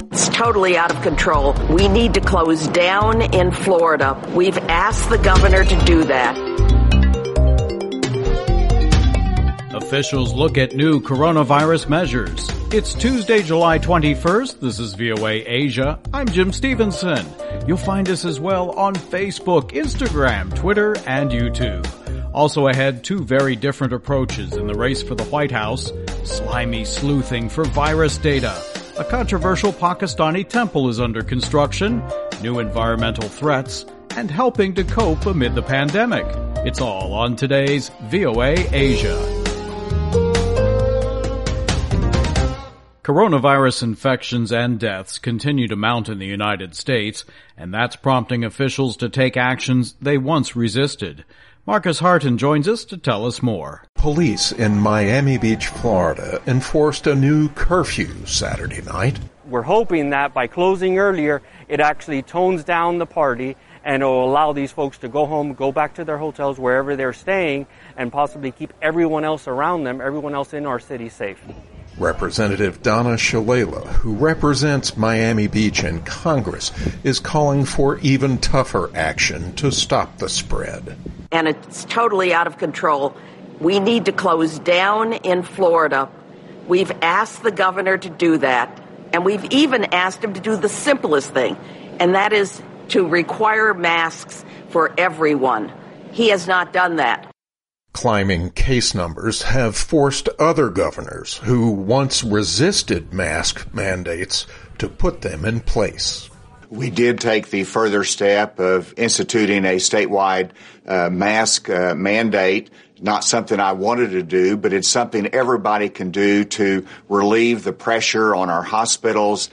It's totally out of control. We need to close down in Florida. We've asked the governor to do that. Officials look at new coronavirus measures. It's Tuesday, July 21st. This is VOA Asia. I'm Jim Stevenson. You'll find us as well on Facebook, Instagram, Twitter, and YouTube. Also ahead, two very different approaches in the race for the White House. Slimy sleuthing for virus data. A controversial Pakistani temple is under construction. New environmental threats. And helping to cope amid the pandemic. It's all on today's VOA Asia. Coronavirus infections and deaths continue to mount in the United States, and that's prompting officials to take actions they once resisted. Marcus Harton joins us to tell us more. Police in Miami Beach, Florida, enforced a new curfew Saturday night. We're hoping that by closing earlier, it actually tones down the party and it will allow these folks to go home, go back to their hotels, wherever they're staying, and possibly keep everyone else around them, everyone else in our city safe. Representative Donna Shalala, who represents Miami Beach in Congress, is calling for even tougher action to stop the spread. And it's totally out of control. We need to close down in Florida. We've asked the governor to do that, and we've even asked him to do the simplest thing, and that is to require masks for everyone. He has not done that. Climbing case numbers have forced other governors who once resisted mask mandates to put them in place. We did take the further step of instituting a statewide mask mandate. Not something I wanted to do, but it's something everybody can do to relieve the pressure on our hospitals,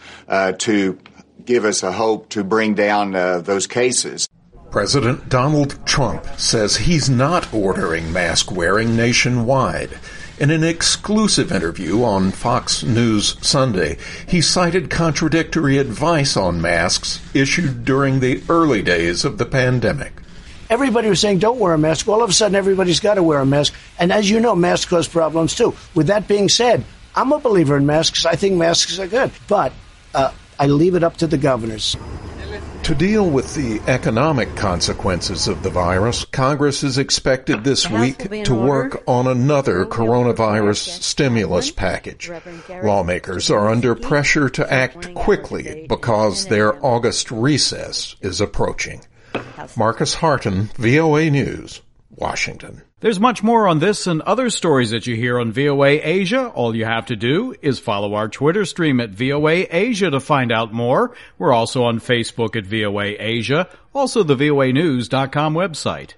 to give us a hope to bring down those cases. President Donald Trump says he's not ordering mask wearing nationwide. In an exclusive interview on Fox News Sunday, he cited contradictory advice on masks issued during the early days of the pandemic. Everybody was saying don't wear a mask. All of a sudden, everybody's got to wear a mask. And as you know, masks cause problems too. With that being said, I'm a believer in masks. I think masks are good. But I leave it up to the governors. To deal with the economic consequences of the virus, Congress is expected this week to work on another coronavirus stimulus package. Lawmakers are under pressure to act quickly because their August recess is approaching. Marcus Harton, VOA News, Washington. There's much more on this and other stories that you hear on VOA Asia. All you have to do is follow our Twitter stream at VOA Asia to find out more. We're also on Facebook at VOA Asia, also the voanews.com website.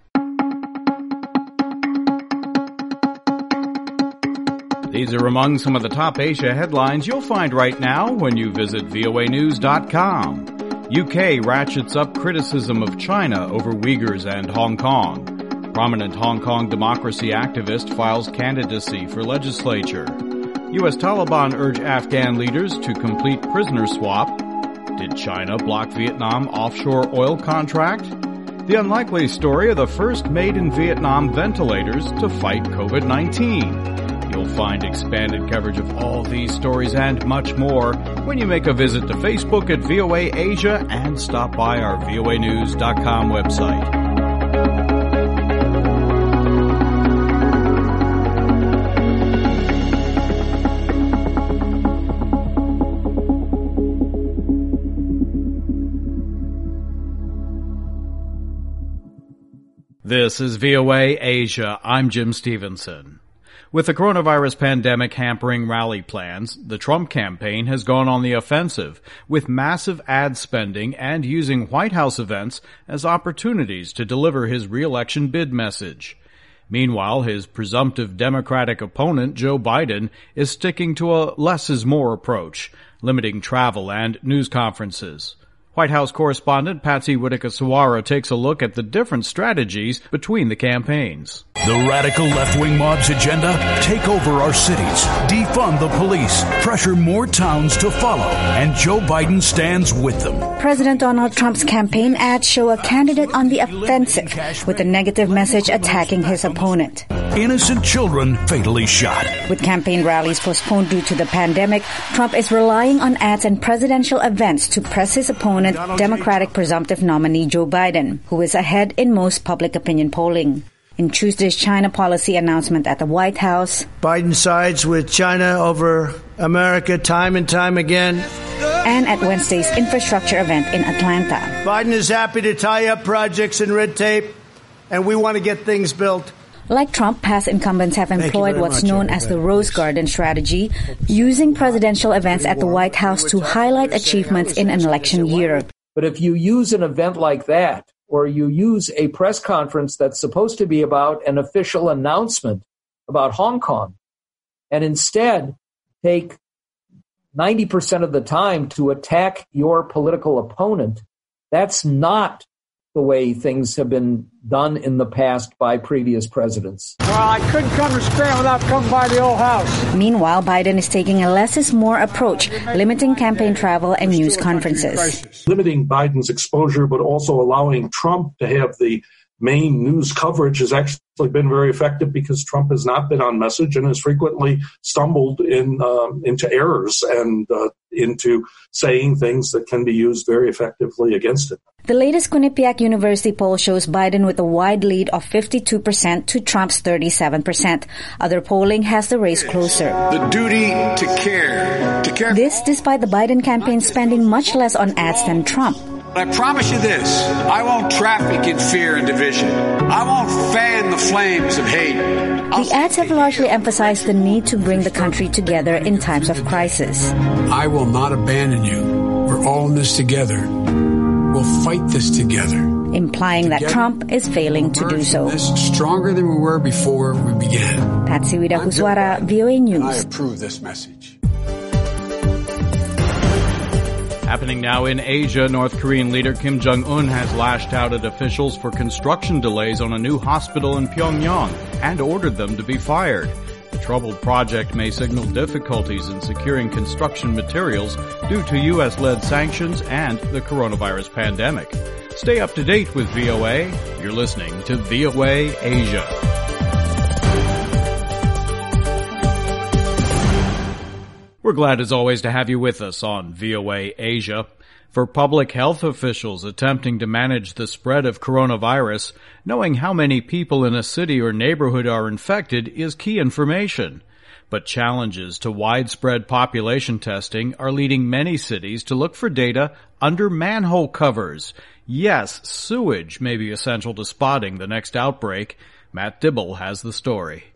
These are among some of the top Asia headlines you'll find right now when you visit voanews.com. UK ratchets up criticism of China over Uyghurs and Hong Kong. Prominent Hong Kong democracy activist files candidacy for legislature. U.S. Taliban urge Afghan leaders to complete prisoner swap. Did China block Vietnam offshore oil contract? The unlikely story of the first made-in-Vietnam ventilators to fight COVID-19. You'll find expanded coverage of all these stories and much more when you make a visit to Facebook at VOA Asia and stop by our voanews.com website. This is VOA Asia. I'm Jim Stevenson. With the coronavirus pandemic hampering rally plans, the Trump campaign has gone on the offensive with massive ad spending and using White House events as opportunities to deliver his re-election bid message. Meanwhile, his presumptive Democratic opponent, Joe Biden, is sticking to a less is more approach, limiting travel and news conferences. White House correspondent Patsy Widakuswara takes a look at the different strategies between the campaigns. The radical left-wing mob's agenda? Take over our cities, defund the police, pressure more towns to follow, and Joe Biden stands with them. President Donald Trump's campaign ads show a candidate on the offensive with a negative message attacking his opponent. innocent children fatally shot. With campaign rallies postponed due to the pandemic, Trump is relying on ads and presidential events to press his opponent, Democratic presumptive nominee Joe Biden, who is ahead in most public opinion polling. In Tuesday's China policy announcement at the White House, Biden sides with China over America time and time again. And at Wednesday's infrastructure event in Atlanta. Biden is happy to tie up projects and red tape, and we want to get things built. Like Trump, past incumbents have employed what's known as the Rose Garden strategy, using presidential events at the White House to highlight achievements in an election year. But if you use an event like that, or you use a press conference that's supposed to be about an official announcement about Hong Kong, and instead take 90% of the time to attack your political opponent, that's not the way things have been done in the past by previous presidents. Well, I couldn't come to Spain without coming by the old house. Meanwhile, Biden is taking a less is more approach, limiting campaign travel and news conferences. Limiting Biden's exposure, but also allowing Trump to have the main news coverage has actually been very effective because Trump has not been on message and has frequently stumbled into errors and into saying things that can be used very effectively against him. The latest Quinnipiac University poll shows Biden with a wide lead of 52% to Trump's 37%. Other polling has the race closer. The duty to care. This despite the Biden campaign spending much less on ads than Trump. I promise you this, I won't traffic in fear and division. I won't fan the flames of hate. The ads have largely emphasized the need to bring the country together in times of crisis. I will not abandon you. We're all in this together. We'll fight this together. Implying that Trump is failing to do so. Stronger than we were before we began. Patsy Widakuswara, VOA News. I approve this message. Happening now in Asia, North Korean leader Kim Jong-un has lashed out at officials for construction delays on a new hospital in Pyongyang and ordered them to be fired. The troubled project may signal difficulties in securing construction materials due to U.S.-led sanctions and the coronavirus pandemic. Stay up to date with VOA. You're listening to VOA Asia. We're glad as always to have you with us on VOA Asia. For public health officials attempting to manage the spread of coronavirus, knowing how many people in a city or neighborhood are infected is key information. But challenges to widespread population testing are leading many cities to look for data under manhole covers. Yes, sewage may be essential to spotting the next outbreak. Matt Dibble has the story.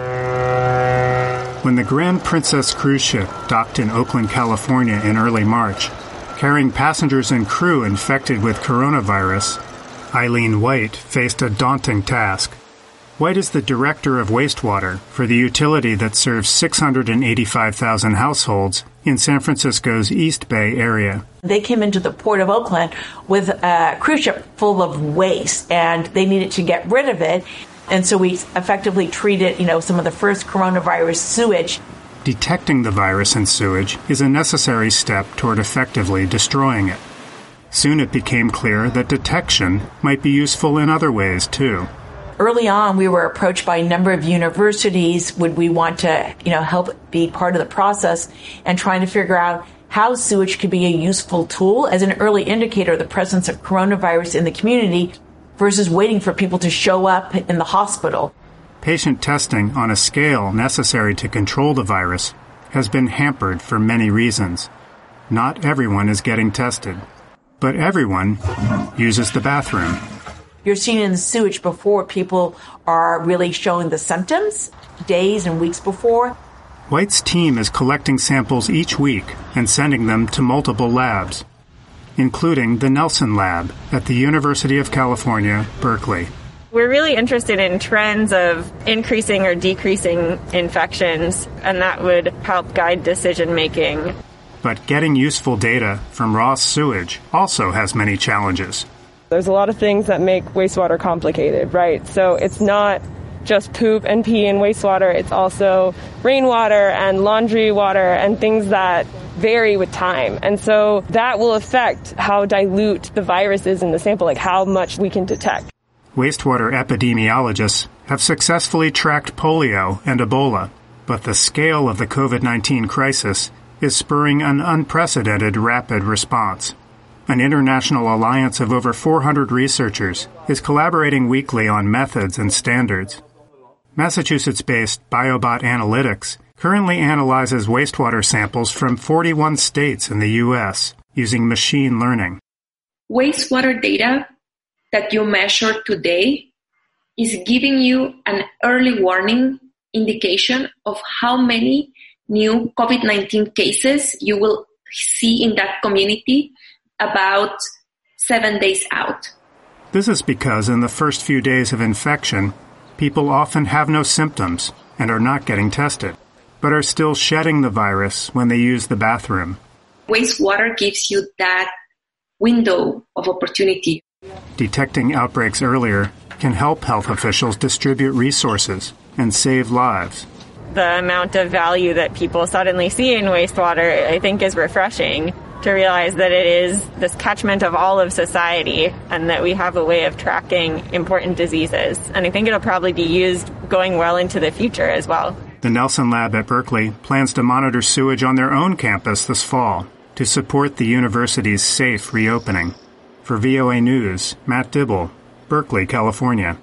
When the Grand Princess cruise ship docked in Oakland, California in early March, carrying passengers and crew infected with coronavirus, Eileen White faced a daunting task. White is the director of wastewater for the utility that serves 685,000 households in San Francisco's East Bay area. They came into the port of Oakland with a cruise ship full of waste, and they needed to get rid of it. And so we effectively treated, some of the first coronavirus sewage. Detecting the virus in sewage is a necessary step toward effectively destroying it. Soon it became clear that detection might be useful in other ways, too. Early on, we were approached by a number of universities. Would we want to, help be part of the process and trying to figure out how sewage could be a useful tool as an early indicator of the presence of coronavirus in the community versus waiting for people to show up in the hospital. Patient testing on a scale necessary to control the virus has been hampered for many reasons. Not everyone is getting tested, but everyone uses the bathroom. You're seeing in the sewage before people are really showing the symptoms, days and weeks before. White's team is collecting samples each week and sending them to multiple labs, including the Nelson Lab at the University of California, Berkeley. We're really interested in trends of increasing or decreasing infections, and that would help guide decision-making. But getting useful data from raw sewage also has many challenges. There's a lot of things that make wastewater complicated, right? So it's not just poop and pee in wastewater, it's also rainwater and laundry water and things that vary with time. And so that will affect how dilute the virus is in the sample, like how much we can detect. Wastewater epidemiologists have successfully tracked polio and Ebola, but the scale of the COVID-19 crisis is spurring an unprecedented rapid response. An international alliance of over 400 researchers is collaborating weekly on methods and standards. Massachusetts-based BioBot Analytics currently analyzes wastewater samples from 41 states in the U.S. using machine learning. Wastewater data that you measure today is giving you an early warning indication of how many new COVID-19 cases you will see in that community about 7 days out. This is because in the first few days of infection, people often have no symptoms and are not getting tested, but are still shedding the virus when they use the bathroom. Wastewater gives you that window of opportunity. Detecting outbreaks earlier can help health officials distribute resources and save lives. The amount of value that people suddenly see in wastewater, I think, is refreshing to realize that it is this catchment of all of society and that we have a way of tracking important diseases. And I think it'll probably be used going well into the future as well. The Nelson Lab at Berkeley plans to monitor sewage on their own campus this fall to support the university's safe reopening. For VOA News, Matt Dibble, Berkeley, California.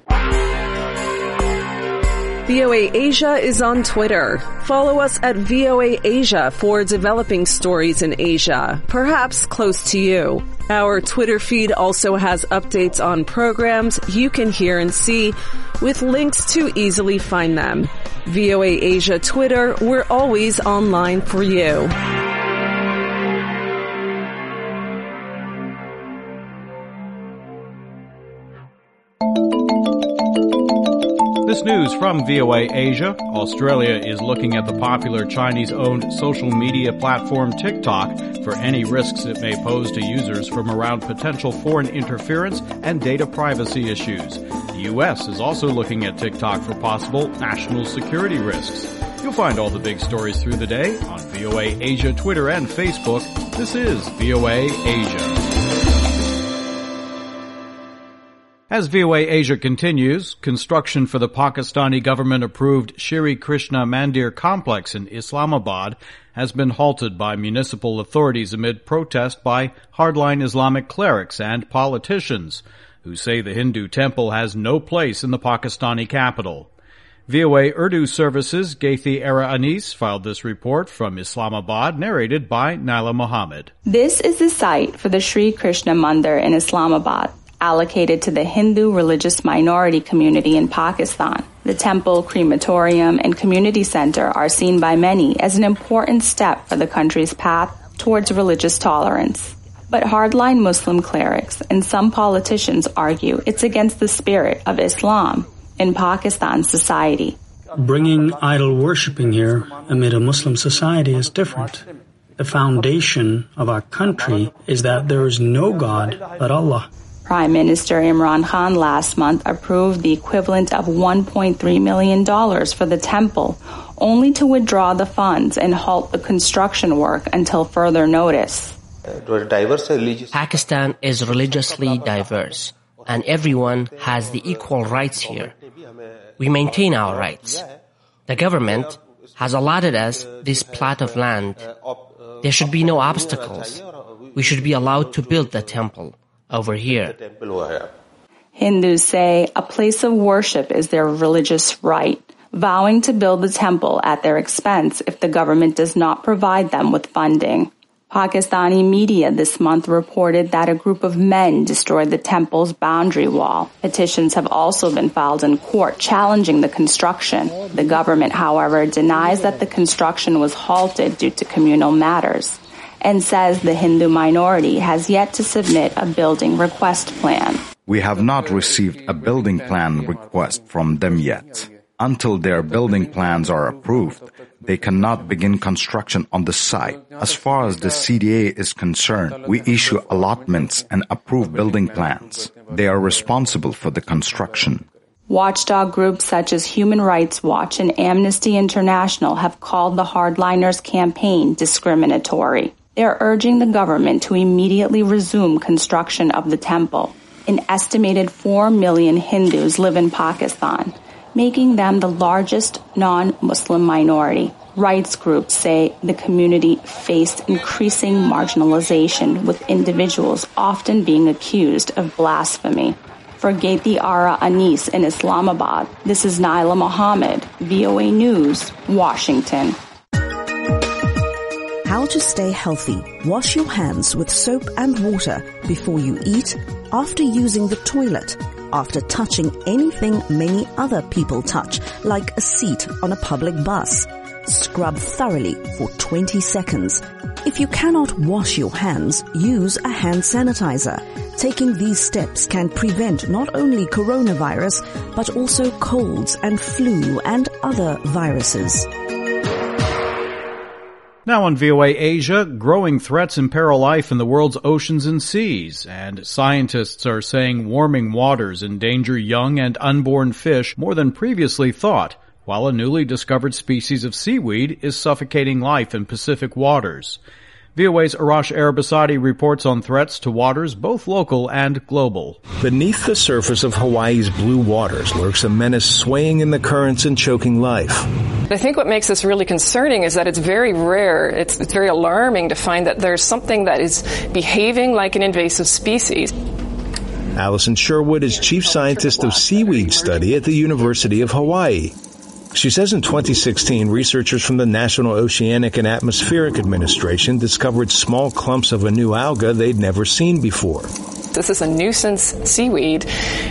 VOA Asia is on Twitter. Follow us at VOA Asia for developing stories in Asia, perhaps close to you. Our Twitter feed also has updates on programs you can hear and see with links to easily find them. VOA Asia Twitter, we're always online for you. This news from VOA Asia. Australia is looking at the popular Chinese-owned social media platform TikTok for any risks it may pose to users from around potential foreign interference and data privacy issues. The U.S. is also looking at TikTok for possible national security risks. You'll find all the big stories through the day on VOA Asia Twitter and Facebook. This is VOA Asia. As VOA Asia continues, construction for the Pakistani government-approved Shri Krishna Mandir complex in Islamabad has been halted by municipal authorities amid protest by hardline Islamic clerics and politicians who say the Hindu temple has no place in the Pakistani capital. VOA Urdu Services' Gaithi Era Anis filed this report from Islamabad, narrated by Naila Mohammed. This is the site for the Shri Krishna Mandir in Islamabad, allocated to the Hindu religious minority community in Pakistan. The temple, crematorium, and community center are seen by many as an important step for the country's path towards religious tolerance. But hardline Muslim clerics and some politicians argue it's against the spirit of Islam in Pakistan society. Bringing idol worshipping here amid a Muslim society is different. The foundation of our country is that there is no God but Allah. Prime Minister Imran Khan last month approved the equivalent of $1.3 million for the temple, only to withdraw the funds and halt the construction work until further notice. Pakistan is religiously diverse, and everyone has the equal rights here. We maintain our rights. The government has allotted us this plot of land. There should be no obstacles. We should be allowed to build the temple over here. Hindus say a place of worship is their religious right, vowing to build the temple at their expense if the government does not provide them with funding. Pakistani media this month reported that a group of men destroyed the temple's boundary wall. Petitions have also been filed in court challenging the construction. The government, however, denies that the construction was halted due to communal matters, and says the Hindu minority has yet to submit a building request plan. We have not received a building plan request from them yet. Until their building plans are approved, they cannot begin construction on the site. As far as the CDA is concerned, we issue allotments and approve building plans. They are responsible for the construction. Watchdog groups such as Human Rights Watch and Amnesty International have called the hardliners' campaign discriminatory. They are urging the government to immediately resume construction of the temple. An estimated 4 million Hindus live in Pakistan, making them the largest non-Muslim minority. Rights groups say the community faced increasing marginalization, with individuals often being accused of blasphemy. For Geti Ara Anis in Islamabad, this is Naila Mohammed, VOA News, Washington. How to stay healthy. Wash your hands with soap and water before you eat, after using the toilet, after touching anything many other people touch, like a seat on a public bus. Scrub thoroughly for 20 seconds. If you cannot wash your hands, use a hand sanitizer. Taking these steps can prevent not only coronavirus, but also colds and flu and other viruses. Now on VOA Asia, growing threats imperil life in the world's oceans and seas, and scientists are saying warming waters endanger young and unborn fish more than previously thought, while a newly discovered species of seaweed is suffocating life in Pacific waters. VOA's Arash Arabasadi reports on threats to waters both local and global. Beneath the surface of Hawaii's blue waters lurks a menace swaying in the currents and choking life. I think what makes this really concerning is that it's very rare, it's very alarming to find that there's something that is behaving like an invasive species. Allison Sherwood is chief scientist of seaweed study at the University of Hawaii. She says in 2016, researchers from the National Oceanic and Atmospheric Administration discovered small clumps of a new alga they'd never seen before. This is a nuisance seaweed,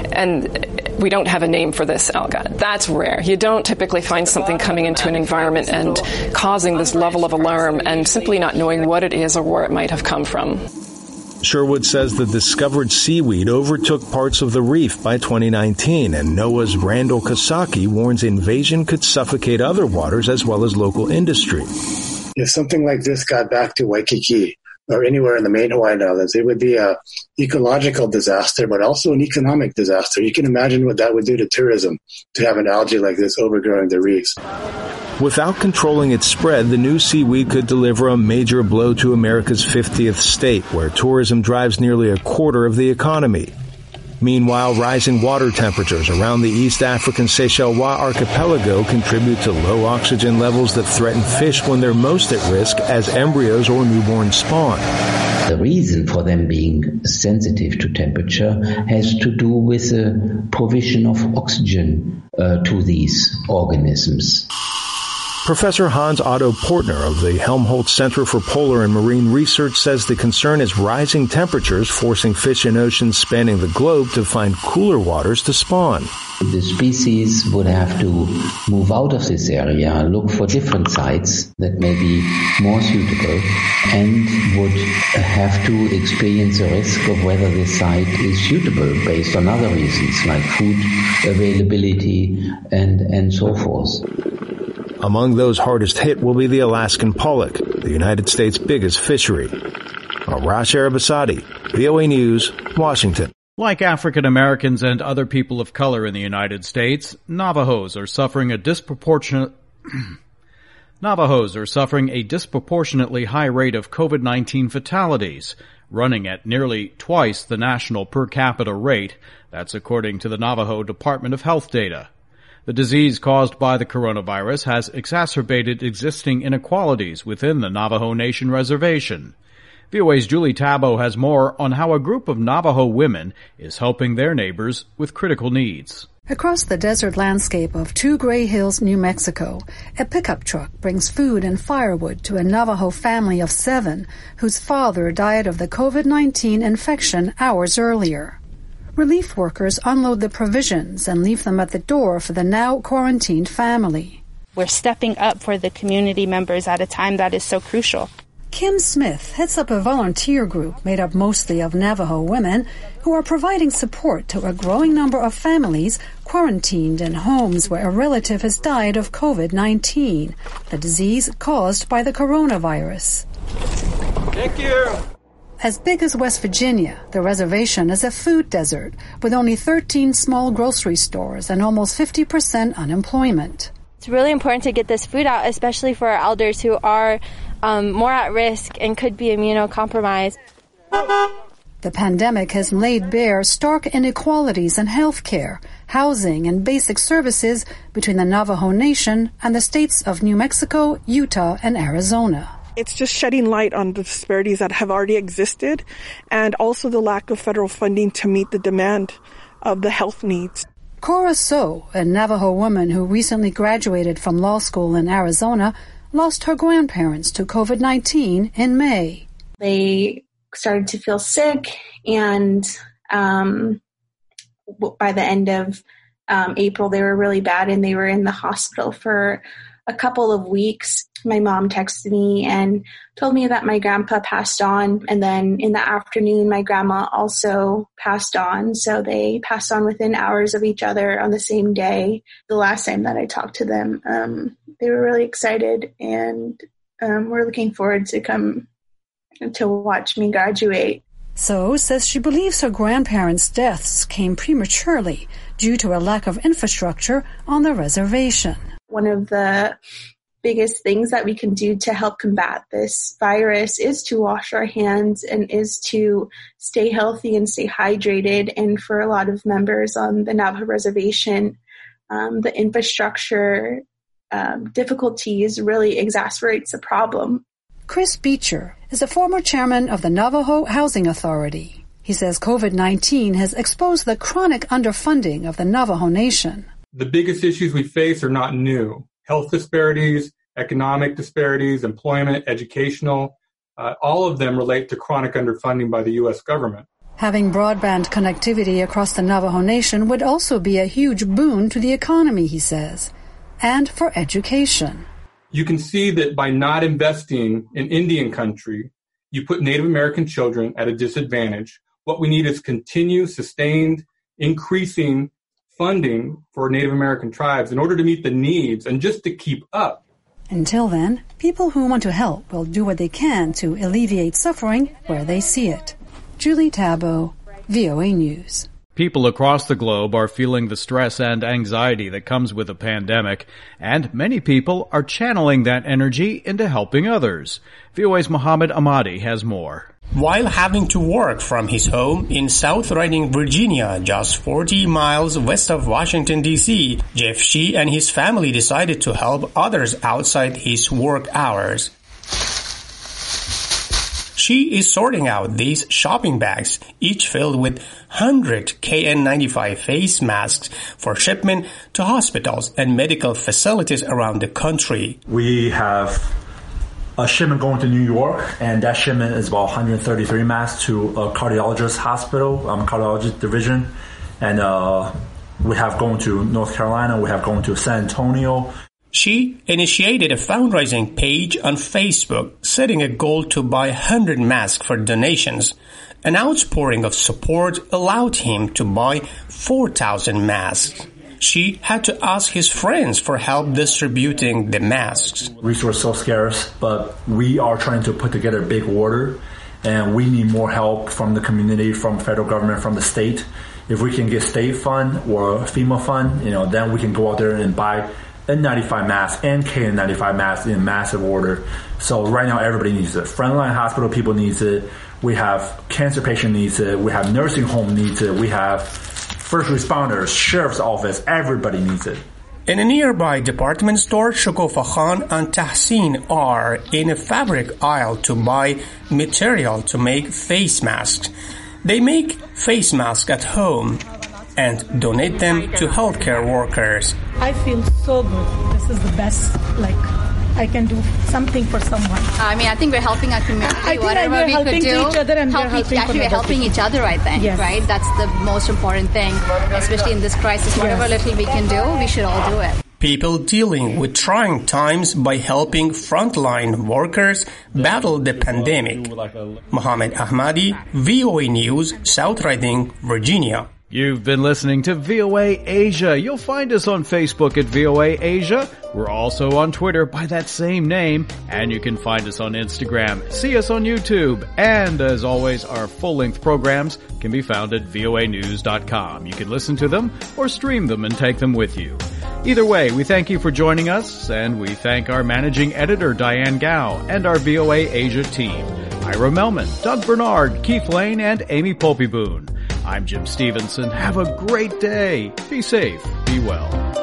and we don't have a name for this alga. That's rare. You don't typically find something coming into an environment and causing this level of alarm and simply not knowing what it is or where it might have come from. Sherwood says the discovered seaweed overtook parts of the reef by 2019, and NOAA's Randall Kosaki warns invasion could suffocate other waters as well as local industry. If something like this got back to Waikiki or anywhere in the main Hawaiian Islands, it would be an ecological disaster, but also an economic disaster. You can imagine what that would do to tourism, to have an algae like this overgrowing the reefs. Without controlling its spread, the new seaweed could deliver a major blow to America's 50th state, where tourism drives nearly a quarter of the economy. Meanwhile, rising water temperatures around the East African Seychelles archipelago contribute to low oxygen levels that threaten fish when they're most at risk as embryos or newborn spawn. The reason for them being sensitive to temperature has to do with the provision of oxygen to these organisms. Professor Hans Otto Portner of the Helmholtz Center for Polar and Marine Research says the concern is rising temperatures forcing fish in oceans spanning the globe to find cooler waters to spawn. The species would have to move out of this area, look for different sites that may be more suitable, and would have to experience the risk of whether this site is suitable based on other reasons like food availability and so forth. Among those hardest hit will be the Alaskan pollock, the United States' biggest fishery. Arash Arabasadi, VOA News, Washington. Like African Americans and other people of color in the United States, Navajos are suffering a disproportionately high rate of COVID-19 fatalities, running at nearly twice the national per capita rate. That's according to the Navajo Department of Health data. The disease caused by the coronavirus has exacerbated existing inequalities within the Navajo Nation reservation. VOA's Julie Tabo has more on how a group of Navajo women is helping their neighbors with critical needs. Across the desert landscape of Two Gray Hills, New Mexico, a pickup truck brings food and firewood to a Navajo family of 7 whose father died of the COVID-19 infection hours earlier. Relief workers unload the provisions and leave them at the door for the now quarantined family. We're stepping up for the community members at a time that is so crucial. Kim Smith heads up a volunteer group made up mostly of Navajo women who are providing support to a growing number of families quarantined in homes where a relative has died of COVID-19, the disease caused by the coronavirus. Thank you. As big as West Virginia, the reservation is a food desert with only 13 small grocery stores and almost 50% unemployment. It's really important to get this food out, especially for our elders who are more at risk and could be immunocompromised. The pandemic has laid bare stark inequalities in healthcare, housing, and basic services between the Navajo Nation and the states of New Mexico, Utah, and Arizona. It's just shedding light on the disparities that have already existed and also the lack of federal funding to meet the demand of the health needs. Cora So, a Navajo woman who recently graduated from law school in Arizona, lost her grandparents to COVID-19 in May. They started to feel sick, and by the end of April, they were really bad, and they were in the hospital for a couple of weeks. My mom texted me and told me that my grandpa passed on, and then in the afternoon, my grandma also passed on. So they passed on within hours of each other on the same day. The last time that I talked to them, they were really excited, and we're looking forward to come to watch me graduate. So says she believes her grandparents' deaths came prematurely due to a lack of infrastructure on the reservation. One of the biggest things that we can do to help combat this virus is to wash our hands and is to stay healthy and stay hydrated. And for a lot of members on the Navajo reservation, the infrastructure difficulties really exacerbates the problem. Chris Beecher is a former chairman of the Navajo Housing Authority. He says COVID-19 has exposed the chronic underfunding of the Navajo Nation. The biggest issues we face are not new. Health disparities, economic disparities, employment, educational, all of them relate to chronic underfunding by the U.S. government. Having broadband connectivity across the Navajo Nation would also be a huge boon to the economy, he says, and for education. You can see that by not investing in Indian country, you put Native American children at a disadvantage. What we need is continued, sustained, increasing funding for Native American tribes in order to meet the needs and just to keep up. Until then, people who want to help will do what they can to alleviate suffering where they see it. Julie Tabo, VOA News. People across the globe are feeling the stress and anxiety that comes with a pandemic, and many people are channeling that energy into helping others. VOA's Mohammed Ahmadi has more. While having to work from his home in South Riding, Virginia, just 40 miles west of Washington, D.C., Jeff Shee and his family decided to help others outside his work hours. She is sorting out these shopping bags, each filled with 100 KN95 face masks for shipment to hospitals and medical facilities around the country. We have a shipment going to New York, and that shipment is about 133 masks to a cardiologist hospital, cardiology division. And we have going to North Carolina, we have going to San Antonio. She initiated a fundraising page on Facebook, setting a goal to buy 100 masks for donations. An outpouring of support allowed him to buy 4,000 masks. She had to ask his friends for help distributing the masks. Resources are so scarce, but we are trying to put together a big order, and we need more help from the community, from federal government, from the state. If we can get state fund or FEMA fund, then we can go out there and buy N95 masks and KN95 masks in massive order. So right now everybody needs it. Frontline hospital people needs it. We have cancer patient needs it. We have nursing home needs it. We have first responders, sheriff's office. Everybody needs it. In a nearby department store, Shukofa Khan and Tahsin are in a fabric aisle to buy material to make face masks. They make face masks at home and donate them to healthcare workers. I feel so good. This is the best, I can do something for someone. I think we're helping our community. Whatever we could do, we're helping each other, I think, yes. Right? That's the most important thing, especially in this crisis. Whatever little we can do, we should all do it. People dealing with trying times by helping frontline workers battle the pandemic. Mohammed Ahmadi, VOA News, South Riding, Virginia. You've been listening to VOA Asia. You'll find us on Facebook at VOA Asia. We're also on Twitter by that same name, and you can find us on Instagram. See us on YouTube. And as always, our full-length programs can be found at voanews.com. You can listen to them or stream them and take them with you. Either way, we thank you for joining us, and we thank our managing editor, Diane Gao, and our VOA Asia team. Ira Melman, Doug Bernard, Keith Lane, and Amy Polpey-Boone. I'm Jim Stevenson. Have a great day. Be safe. Be well.